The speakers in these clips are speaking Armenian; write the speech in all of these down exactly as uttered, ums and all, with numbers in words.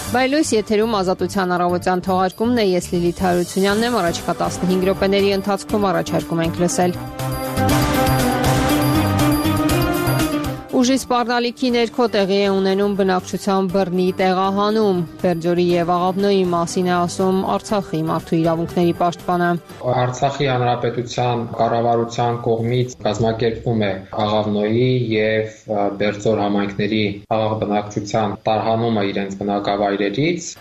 Բայլույս եթերում ազատության առավոտյան թողարկումն է, ես Լիլիթ Հարությունյանն եմ, առաջիկա տասնհինգ րոպեների ընթացքում առաջարկում ենք լսել։ Ուժի սպառնալիքի ներքո տեղի է ունենում բնակչության բռնի տեղահանում, Բերձորի և Աղավնոյի մասին է ասում Արցախի մարդու իրավունքների պաշտպանը։ Արցախի հանրապետության կառավարության կողմից կազմակերպվում է Աղավնոյի և Բերձոր համայնքների խաղաղ բնակչության տարհանումը իրենց բնակավայրերից։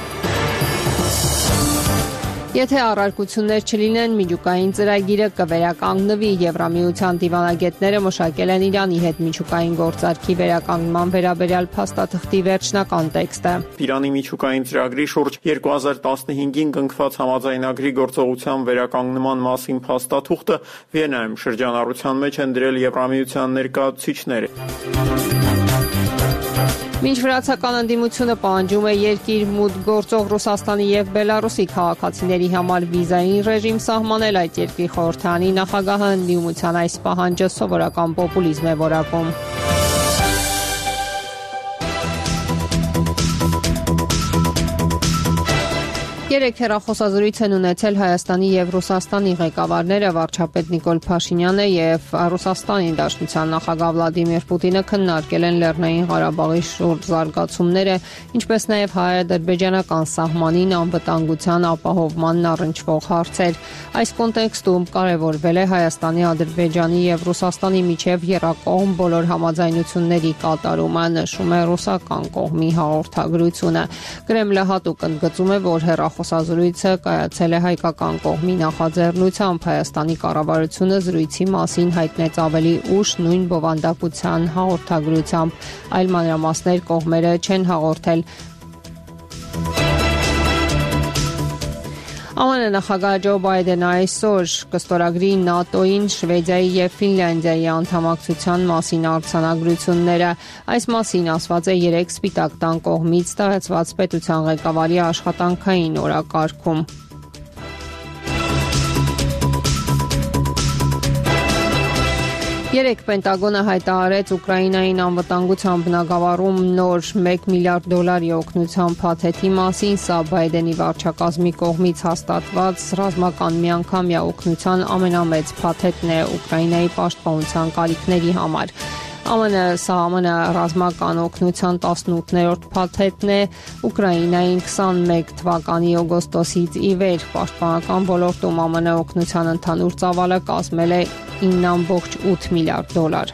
Եթե առարկություններ չլինեն, միջուկային ծրագիրը կվերականգնվի։ Եվրամիության դիվանագետները մշակել են Իրանի հետ միջուկային գործարքի վերականգնման վերաբերյալ փաստաթղթի վերջնական տեքստը։ Իրանի միջուկային ծրագրի շուրջ երկու հազար տասնհինգին կնքված համաձայնագրի գործողության վերականգնման մասին փաստաթուղթը Վիեննայում շրջանառության մեջ են դրել Եվրամիության ներկայացուցիչները։ Մինչ վրացական ընդդիմությունը պահանջում է երկիր մուտք գործող Ռուսաստանի և Բելարուսի քաղաքացիների համար վիզային ռեժիմ սահմանել, այդ երկրի խորհրդարանի նախագահը ընդդիմության այս պահանջը սովորական պոպուլիզմ է որակում։ Երեք հեռախոսազրույց են ունեցել Հայաստանի և Ռուսաստանի ղեկավարները, վարչապետ Նիկոլ Փաշինյանը և Ռուսաստանի Դաշնության նախագահ Վլադիմիր Պուտինը քննարկել են Լեռնային Ղարաբաղի շուրջ զարգացումները, ինչպես նաև հայ-ադրբեջանական սահմանին անվտանգության ապահովմանն առնչվող հարցեր։ Այս կոնտեքստում կարևորվել է Հայաստանի, Ադրբեջանի և Ռուսաստանի միջև եռակողմ բոլոր համաձայնությունների կատարումը, նշում է ռուսական կողմի հաղորդագրությունը։ Կրեմլը հատուկ ընդգծում է, որ հեռախոսազրույցը կայացել է հայկական կողմի նախաձեռնությամբ։ Հայաստանի կառավարությունը զրույցի մասին հայտնեց ավելի ուշ նույն բովանդակության հաղորդագրությամբ, այլ մանրամասներ կողմերը չեն հաղորդել։ ԱՄՆ նախագահ Ջո Բայդենը այսօր կստորագրի ՆԱՏՕ-ին, Շվեդիայի և Ֆինլանդիայի անդամակցության մասին արձանագրությունները։ Այս մասին ասված է երեք Սպիտակ տան կողմից տարածված պետության ղեկավարի աշխատանքային օրակարգում։ Երեք Պենտագոնը հայտարարեց Ուկրաինային անվտանգության բնագավառում նոր մեկ միլիարդ դոլարի օգնության փաթեթի մասին։ Սա Բայդենի վարչակազմի կողմից հաստատված ռազմական միանգամյա օգնության ամենամեծ փաթեթն է Ուկրաինայի պաշտպանության կարիքների համար։ ԱՄՆ ՍԱՀՄ ռազմական օգնության տասնութերորդ փաթեթն է Ուկրաինային քսանմեկ թվականի օգոստոսից ի վեր։ Պաշտպանական ոլորտում ԱՄՆ օգնության ընդհանուր ծավալը կազմել է ինը կόμμα ութ միլիարդ դոլար։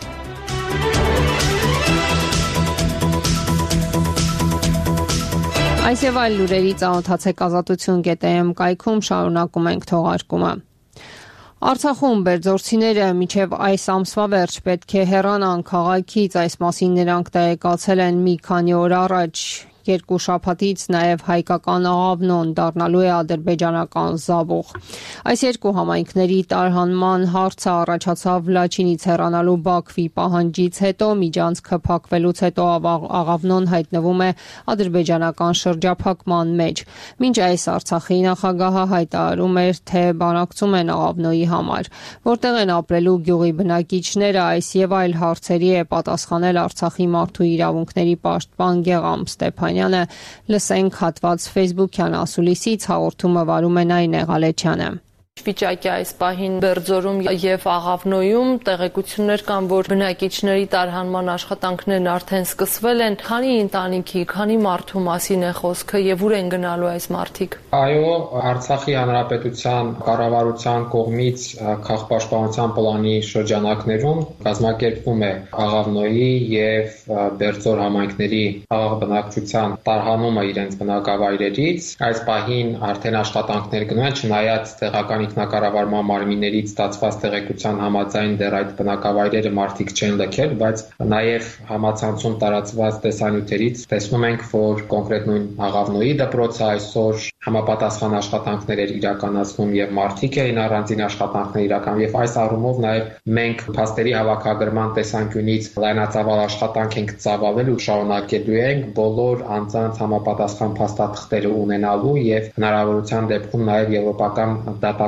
Այս եւ այլ լուրերի ծանոթացեք ազատություն կետ է էմ կայքում, շարունակում ենք թողարկումը։ Արցախում բերձորցիները մինչև այս ամսվա վերջ պետք է հեռանան քաղաքից, այս մասին նրանք տեղեկացել են մի քանի օր առաջ։ Երկու շաբաթից նաև հայկական Աղավնոն դառնալու է ադրբեջանական Զավուխ։ Այս երկու համայնքների տարհանման հարցը առաջացավ Լաչինից հեռանալու Բաքվի պահանջից հետո, միջանցքը փակվելուց հետո Աղավնոն հայտնվում է ադրբեջանական շրջափակման մեջ։ Մինչ այս Արցախի նախագահը հայտարարում էր, թե բանակցում են Աղավնոյի համար, որտեղ են ապրելու գյուղի բնակիչները, այս եւ այլ հարցերի է պատասխանել Արցախի մարդու իրավունքների պաշտպան Գեգամ Ստեփանյանը։ Լսենք հատված ֆեյսբուքյան ասուլիսից, հաղորդումը վարում է Նայնե Ղալեչյանը։ Վիճակի այս պահին Բերձորում եւ Աղավնոյում տեղեկություններ կան, որ բնակիչների տարհանման աշխատանքներն արդեն սկսվել են։ Քանի ընտանիքի, քանի մարդու մասին է խոսքը եւ ուր են գնալու այս մարդիկ։ Այո, Արցախի հանրապետության կառավարության կողմից քաղաքապաշտպանության պլանի շրջանակներում կազմակերպվում է Աղավնոյի եւ Բերձոր համայնքների խաղաղ բնակչության տարհանումը իրենց բնակավայրերից։ Այս պահին արդեն աշխատանքներ գնում են, չնայած տեղական ինքնակառավարման մարմիններից ստացված տեղեկության համաձայն դեռ այդ բնակավայրերը մարդիկ չեն լքել, բայց նաև համացանցում տարածված տեսանյութերից տեսնում ենք, որ կոնկրետ նույն Աղավնոյի դպրոցը այսօր համապատասխան աշխատանքներ էր իրականացնում եւ մարդիկ էին առանձին աշխատանքներ իրական եւ այս առումով նաեւ մենք փաստերի հավաքագրման տեսանկյունից լայնածավալ աշխատանք ենք ծավալել ու շարունակելու ենք բոլոր անձանց համապատասխան փաստաթղթերը ունենալու եւ հնարավորության դեպքում նաեւ եվրոպական դատա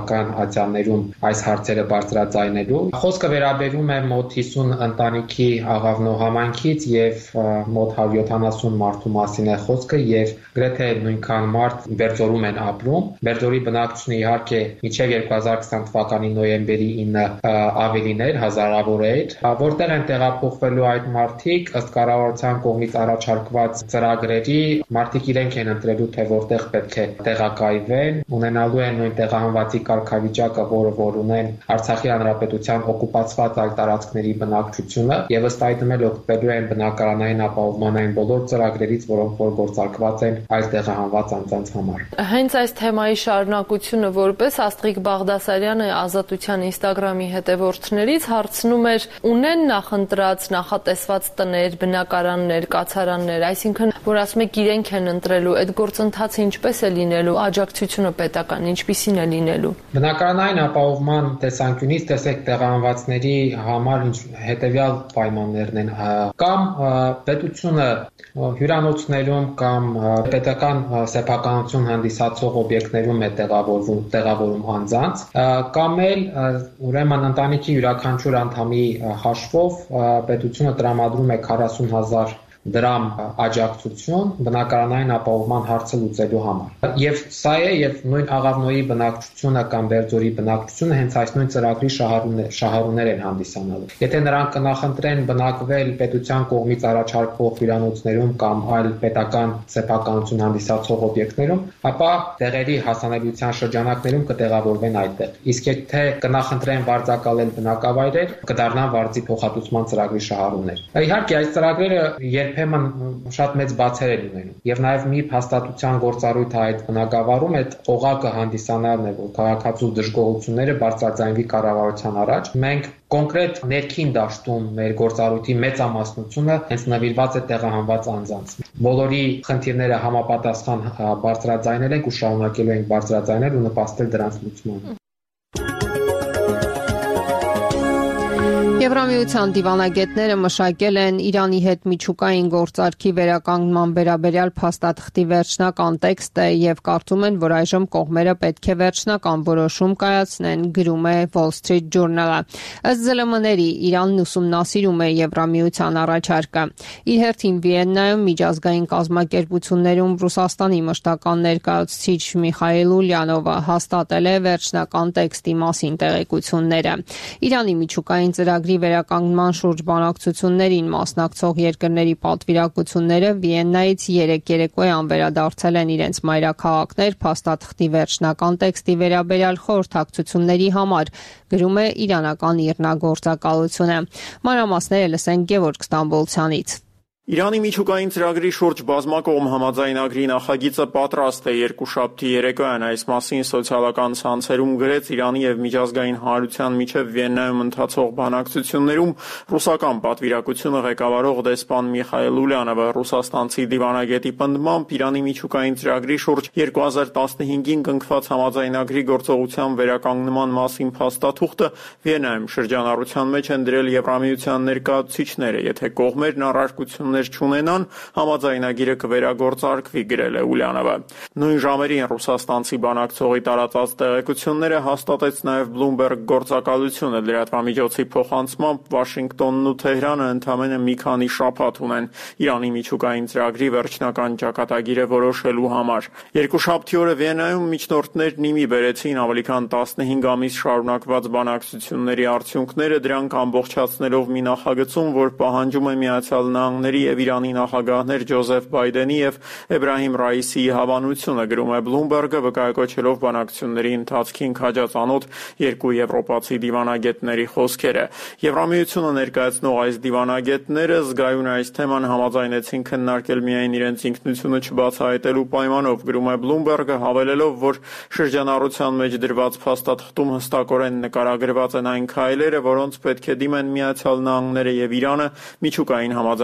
նախնական ատյաններում այս հարցերը բարձրաձայնելու։ Խոսքը վերաբերում է մոտ հիսուն ընտանիքի Աղավնո համայնքից եւ մոտ հարյուր յոթանասուն մարդու մասին է խոսքը եւ գրեթե նույնքան մարդ Բերձորում են ապրում։ Բերձորի բնակչությունը իհարկե մինչեւ երկու հազար քսան թվականի նոյեմբերի ինը ավելին էր, հազարավոր էր, որտեղ են տեղափոխվելու այդ մարդիկ ըստ կառավարության կողմից առաջարկված ծրագրերի մարդիկ իրենք են ընտրելու թե որտեղ պետք է տեղակայվեն, ունենալու են նույն տեղահանվածի կարգավիճակը, որը որ ունեն Արցախի հանրապետության օկուպացված այլ տարածքների բնակչությունը եւ ըստ այդմ էլ օգտվելու են բնակարանային ապահովման այն բոլոր ծրագրերից, որոնք որ գործարկված են այլ տեղահանված անձանց համար։ Հենց այս թեմայի շարունակությունը որպես Աստղիկ Բաղդասարյանը Ազատության Instagram-ի հետևորդներից հարցնում էր, ունեն նախընտրած, նախատեսված տներ, բնակարաններ, կացարաններ, այսինքն որ ասում եք իրենք են ընտրելու, այդ գործընթացը ինչպես է լինելու, աջակցությունը պետական ինչպիսին է լինելու։ Բնակարանային ապահովման տեսանկյունից տեսեք տեղահանվածների համար հետեւյալ պայմաններն են կամ պետությունը հյուրանոցներում կամ պետական սեփականություն հանդիսացող օբյեկտներում է տեղավորվում տեղավորում անձանց կամ էլ ուրեմն ընտանիքի յուրաքանչյուր անդամի հաշվով պետությունը տրամադրում է քառասուն հազար դրամ աջակցություն բնակարանային ապահովման հարցը լուծելու համար։ Եվ սա է եւ նույն Աղավնոյի բնակչությունը կամ Բերձորի բնակչությունը հենց այս նույն ծրագրի շահառուներ են հանդիսանալու։ Եթե նրանք կնախընտրեն բնակվել պետության կողմից առաջարկվող հյուրանոցներում կամ այլ պետական սեփականություն հանդիսացող օբյեկտներում, ապա տեղերի հասանելիության շրջանակներում կտեղավորվեն այդտեղ։ Իսկ եթե կնախընտրեն վարձակալել բնակավայրեր, կդառնան վարձի փոխհատուցման ծրագրի շահառուներ։ Իհարկե այս ծրագրերը երբեմն շատ մեծ բացեր են ունենում եւ նաեւ մի հաստատության գործառույթը այդ բնակավարում այդ օղակը հանդիսանալն է, որ քաղաքացու դժգոհությունները բարձրաձայնվի կառավարության առաջ։ Մենք կոնկրետ ներքին դաշտում մեր գործառույթի մեծամասնությունը հենց նվիրված է տեղահանված անձանց։ Բոլորի խնդիրները համապատասխան բարձրաձայնել ենք ու շարունակելու ենք բարձրաձայնել ու նպաստել դրանց լուծմանը։ Եվրամիության դիվանագետները մշակել են Իրանի հետ միջուկային գործարքի վերականգնման վերաբերյալ փաստաթղթի վերջնական տեքստը եւ կարծում են, որ այժմ կողմերը պետք է վերջնական որոշում կայացնեն, գրում է Wall Street Journal-ը։ Ըստ զը լմ ների Իրանն ուսումնասիրում է Եվրամիության առաջարկը։ Իր հերթին Վիեննայում միջազգային կազմակերպություններում Ռուսաստանի մշտական ներկայացուցիչ Միխայել Ուլյանովը հաստատել է վերջնական տեքստի մասին տեղեկությունները։ Իրանի միջուկային ծրագրի վերականգնման շուրջ բանակցություններին մասնակցող երկրների պատվիրակությունները Վիեննայից երեք երեկոյան վերադարձել են իրենց մայրաքաղաքներ փաստաթղթի վերջնական տեքստի վերաբերյալ խորհրդակցությունների համար, գրում է իրանական իռնագործակալությունը։ Մանրամասները լսենք Գևորգ Ստամբոլցյանից։ Իրանի միջուկային ծրագրի շուրջ բազմակողմ համաձայնագրի նախագիծը պատրաստ է երկուշաբթի երեկոյան այս մասին սոցիալական ցանցերում գրեց Իրանի եւ միջազգային հանրության միջև Վիեննայում ընթացող բանակցություններում ռուսական պատվիրակությունը ղեկավարող դեսպան Միխայել Ուլյանովը ռուսաստանցի դիվանագետի պնդմամբ Իրանի միջուկային ծրագրի շուրջ երկու հազար տասնհինգին կնքված համաձայնագրի գործողության վերականգնման մասին փաստաթուղթը Վիեննայում շրջանառության մեջ են դրել Եվրամիության ներկայացուցիչները, եթե կողմերն առարկություններ չունենան, համաձայնագիրը կվերագործարկվի, գրել է Ուլյանովը։ Նույն ժամերին ռուսաստանցի բանակցողի տարածած տեղեկությունները հաստատեց նաև Bloomberg գործակալությունը։ Լրատվամիջոցի փոխանցմամբ Վաշինգտոնն ու Թեհրանը ընդամենը մի քանի շաբաթ ունեն Իրանի միջուկային ծրագրի վերջնական ճակատագիրը որոշելու համար։ Երկուշաբթի օրը Վիեննայում միջնորդներն իմի բերեցին ավելի քան տասնհինգ ամիս շարունակված բանակցությունների արդյունքները, դրանք ամբողջացնելով մի նախագծում, որ պահանջում է Միացյալ Նահանգների եւ Իրանի նախագահներ Ջոզեֆ Բայդենի եւ Էբրահիմ Ռայիսիի հավանությունը, գրում է Bloomberg-ը, վկայակոչելով բանակցությունների ընթացքին քաջածանոթ երկու եվրոպացի դիվանագետների խոսքերը։ Եվրամիությունը ներկայացնող այս դիվանագետները զգայուն այս թեման համաձայնեցին քննարկել միայն իրենց ինքնությունը չբացահայտելու պայմանով, գրում է Bloomberg-ը, հավելելով, որ շրջանառության մեջ դրված փաստաթղթում հստակորեն նկարագրված են այն քայլերը, որոնց պետք է դիմեն Միացյալ Նահանգները եւ Իրանը միջուկային համաձայնագրի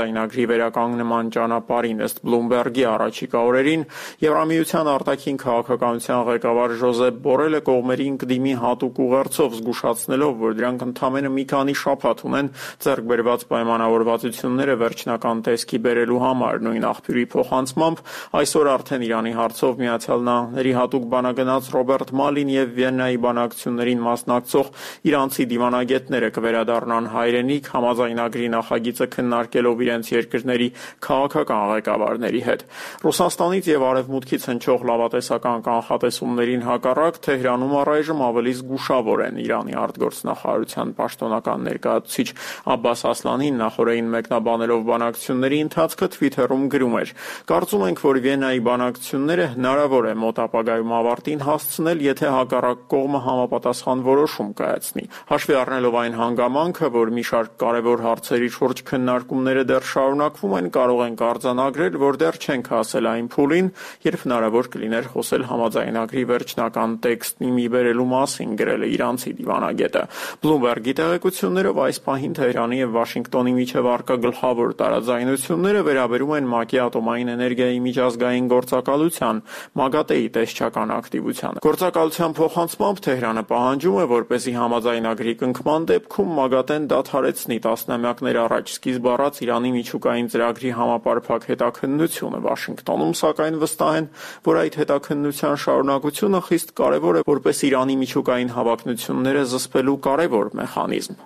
վերականգնման ճանապարհին ըստ Bloomberg-ի առաջիկա օրերին Եվրամիության արտաքին քաղաքականության ղեկավար Ժոզեփ Բորելը կողմերին կդիմի հատուկ ուղերձով զգուշացնելով, որ դրանք ընդամենը մի քանի շաբաթ ունեն ձեռք բերված պայմանավորվածությունները վերջնական տեսքի բերելու համար։ Նույն աղբյուրի փոխանցմամբ այսօր արդեն Իրանի հարցով Միացյալ Նահանգների հատուկ բանագնաց Ռոբերտ Մալին եւ Վիեննայի բանակցություններին մասնակցող իրանցի դիվանագետները կվերադառնան հայրենիք համաձայնագրի նախագիծը քննարկելով իրենց երկրների քաղաքական ղեկավարների հետ։ Ռուսաստանից եւ Արևմուտքից հնչող լավատեսական կանխատեսումներին հակառակ Թեհրանում առայժմ ավելի զգուշավոր են Իրանի արտգործնախարարության պաշտոնական ներկայացուցիչ Աբբաս Ասլանին նախորդին մեկնաբանելով բանակցությունների ընթացքը Twitter-ում գրում էր. «Կարծում ենք, որ Վիեննայի բանակցությունները հնարավոր է մոտ ապագայում ավարտին հասցնել, եթե հակառակ կողմը համապատասխան որոշում կայացնի։ Հաշվի առնելով այն հանգամանքը, որ մի շարք կարևոր հարցերի շուրջ քննարկումները դեռ շարունակվում են, կարող ենք արձանագրել, որ դեռ չենք հասել այն փուլին, երբ հնարավոր կլիներ խոսել համաձայնագրի վերջնական տեքստի մի բերելու մասին», գրել է իրանցի դիվանագետը։ Bloomberg-ի տեղեկություններով այս պահին Թեհրանի եւ Վաշինգտոնի միջև առկա գլխավոր տարաձայնությունները վերաբերում են ՄԱԿ-ի ատոմային էներգիայի միջազգային գործակալության ՄԱԳԱՏԷ-ի տեսչական ակտիվությանը։ Գործակալության փոխանցմամբ Թեհրանը պահանջում է, որպեսզի համաձայնագրի կնքման դեպքում ՄԱԳԱՏԷ-ն դադարեցնի տասնամյակներ առաջ սկիզբ առած Իրանի միջուկային ծրագրի համապարփակ հետաքննությունը։ Վաշինգտոնում սակայն վստահ են, որ այդ հետաքննության շարունակությունը խիստ կարևոր է որպես Իրանի միջուկային հավակնությունները զսպելու կարևոր մեխանիզմ։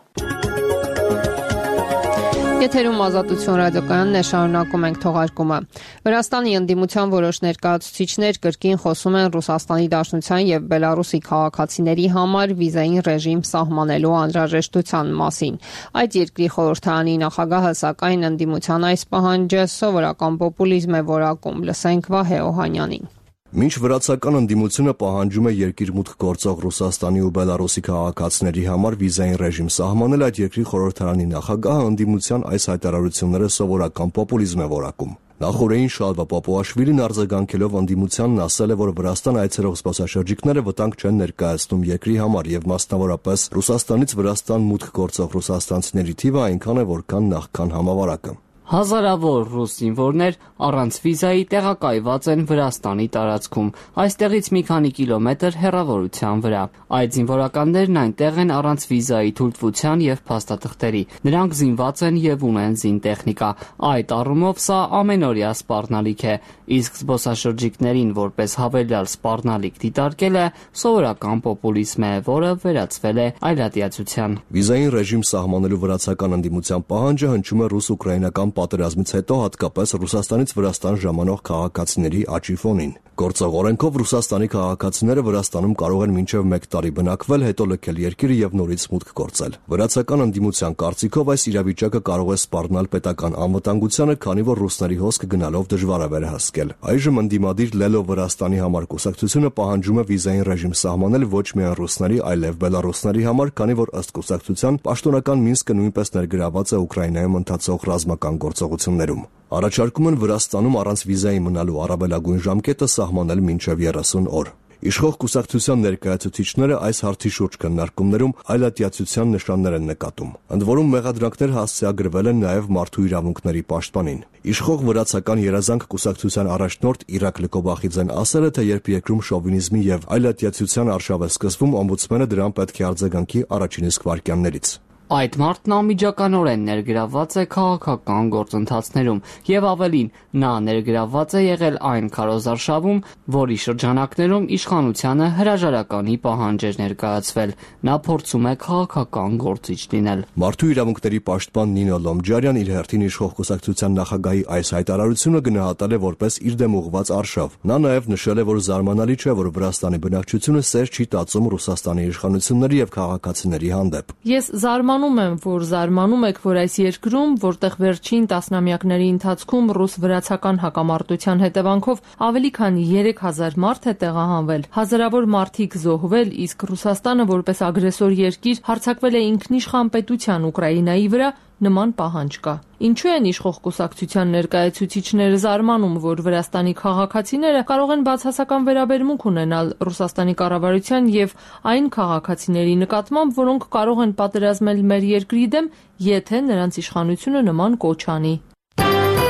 Եթերում Ազատություն ռադիոկայանն է, շարունակում ենք թողարկումը։ Վրաստանի ընդդիմության որոշ ներկայացուցիչներ կրկին խոսում են Ռուսաստանի Դաշնության եւ Բելարուսի քաղաքացիների համար վիզային ռեժիմ սահմանելու անհրաժեշտության մասին։ Այդ երկրի խորհրդարանի նախագահը սակայն ընդդիմության այս պահանջը սովորական պոպուլիզմ է որակում։ Լսենք Վահե Օհանյանին։ Մինչ վրացական ընդդիմությունը պահանջում է երկիր մուտք գործող Ռուսաստանի ու Բելարուսի քաղաքացիների համար վիզային ռեժիմ սահմանել, այդ երկրի խորհրդարանի նախագահը ընդդիմության այս հայտարարությունները սովորական պոպուլիզմ է որակում։ Նախորդին Շալվա Պապուաշվիլին արձագանքելով ընդդիմությանն ասել է, որ Վրաստան այցելող զբոսաշրջիկները վտանգ չեն ներկայացնում երկրի համար եւ մասնավորապես Ռուսաստանից Վրաստան մուտք գործող ռուսաստանցիների թիվը այնքան է, որքան նախքան համավարակը։ Հազարավոր ռուս զինվորներ առանց վիզայի տեղակայված են Վրաստանի տարածքում, այստեղից մի քանի կիլոմետր հեռավորության վրա։ Այդ զինվորականներն այնտեղ են առանց վիզայի թույլտվության եւ փաստաթղթերի։ Նրանք զինված են եւ ունեն զինտեխնիկա։ Այդ առումով սա ամենօրյա սպառնալիք է, իսկ զբոսաշրջիկներին որպես հավելյալ սպառնալիք դիտարկելը սովորական պոպուլիզմ է, որը վերածվել է այլատիացության։ Վիզային ռեժիմ սահմանելու վրացական ընդդիմության պահանջը հնչում է ռուս-ուկրաինական պատերազմից հետո հատկապես Ռուսաստանից Վրաստան ժամանող քաղաքացիների աճի ֆոնին։ Գործող օրենքով Ռուսաստանի քաղաքացիները Վրաստանում կարող են մինչև մեկ տարի բնակվել, հետո լքել երկիրը եւ նորից մուտք գործել։ Վրացական ընդդիմության կարծիքով այս իրավիճակը կարող է սպառնալ պետական անվտանգությանը, քանի որ ռուսների հոսք գնալով դժվար է վերահսկել։ Այժմ ընդդիմադիր Լելո Վրաստանի համար կուսակցությունը պահանջում է վիզային ռեժիմ սահմանել ոչ միայն ռուսների, այլև բելարուսների համար, քանի որ ըստ կուսակցության պաշտոնական Մինսկը նույնպես ներգրաված է Ուկրաինայում ընթացող ռազմական գործողություններում։ Առաջարկում են Վրաստանում առանց վիզայի մնալու առավելագույն ժամկետը սահմանել մինչև երեսուն օր։ Իշխող կուսակցության ներկայացուցիչները այս հարցի շուրջ քննարկումներում այլատիացության նշաններ են նկատում։ Ընդ որում մեղադրանքներ հասցեագրվել են նաև մարդու իրավունքների պաշտպանին։ Իշխող վրացական երազանք կուսակցության առաջնորդ Իրակ Լկոբախիձեն ասել է, թե երբ երկրում շովինիզմի եւ այլատիացության արշավ է սկսվում, օմբուդսմենը դրան պետք է արձագանքի առաջին իսկ վայրկյաններից։ Այդ մարդն անմիջականորեն ներգրավված է քաղաքական գործընթացներում եւ ավելին, նա ներգրավված է եղել այն քարոզարշավում, որի շրջանակներում իշխանությանը հրաժարականի պահանջ էր ներկայացվել։ Նա փորձում է քաղաքական գործիչ լինել։ Մարդու իրավունքների պաշտպան Նինո Լոմջարյան իր հերթին իշխող կուսակցության նախագահի այս հայտարարությունը գնահատել է որպես իր դեմ ուղղված արշավ։ Նա նաեւ նշել է, որ զարմանալի չէ, որ Վրաստանի բնակչությունը սեր չի տածում Ռուսաստանի իշխանությունների եւ քաղաքացիների հանդեպ։ Ես զարմանում եմ, որ զարմանում եք, որ այս երկրում, որտեղ վերջին տասնամյակների ընթացքում ռուս-վրացական հակամարտության հետևանքով ավելի քան երեք հազար մարդ է տեղահանվել, հազարավոր մարդիկ զոհվել, իսկ Ռուսաստանը որպես ագրեսոր երկիր հարձակվել է ինքնիշխան պետության Ուկրաինայի վրա, նման պահանջ կա։ Ինչու են իշխող կուսակցության ներկայացուցիչները զարմանում, որ Վրաստանի քաղաքացիները կարող են բացասական վերաբերմունք ունենալ Ռուսաստանի կառավարության եւ այն քաղաքացիների նկատմամբ, որոնք կարող են պատերազմել մեր երկրի դեմ, եթե նրանց իշխանությունը նման կոչ անի։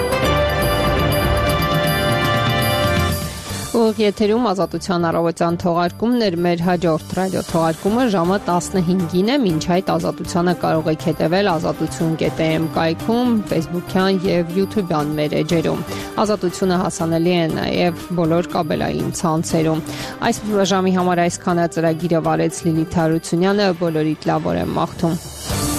Ուղիղ եթերում Ազատության առավոտյան թողարկումն էր, մեր հաջորդ ռադիո թողարկումը ժամը տասնհինգին է, մինչ այդ Ազատությանը կարող եք հետևել ազատություն կետ էմ կայքում, Facebook-յան եւ YouTube-յան մեր էջերում։ Ազատությունը հասանելի է նաեւ բոլոր կաբելային ցանցերում։ Այս ժամի համար այսքանը ծրագիրը վարեց Լիլիթ Հարությունյանը, բոլորիդ լավ օր եմ մաղթում։